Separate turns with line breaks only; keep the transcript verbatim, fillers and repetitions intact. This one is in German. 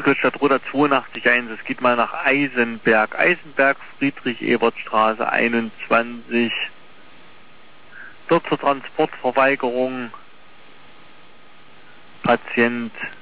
Düsseldorf Roda zweiundachtzig eins, es geht mal nach Eisenberg. Eisenberg, Friedrich-Ebert-Straße einundzwanzig. Dort zur Transportverweigerung. Patient